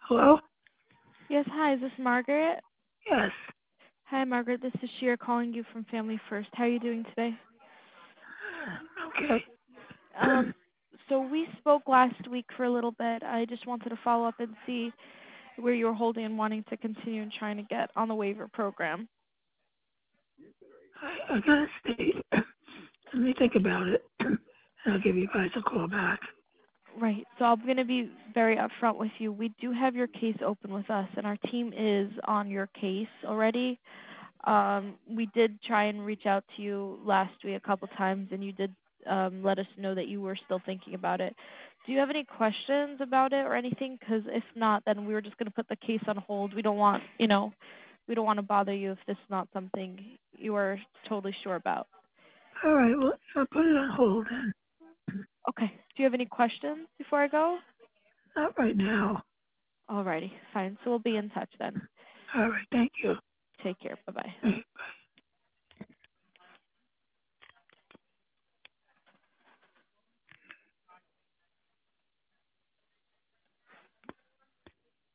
Hello? Yes, hi, is this Margaret? Yes. Hi, Margaret. This is Sheer calling you from Family First. How are you doing today? Okay. Um, so we spoke last week for a little bit. I just wanted to follow up and see where you were holding and wanting to continue and trying to get on the waiver program. I gotta stay. Let me think about it. And I'll give you guys a call back. Right. So I'm going to be very upfront with you. We do have your case open with us, and our team is on your case already. We did try and reach out to you last week a couple times, and you did let us know that you were still thinking about it. Do you have any questions about it or anything? Because if not, then we were just going to put the case on hold. We don't want, we don't want to bother you if this is not something you are totally sure about. All right. Well, I'll put it on hold then. Okay. Do you have any questions before I go? Not right now. Alrighty, fine. So we'll be in touch then. All right. Thank you. Take care. Bye bye.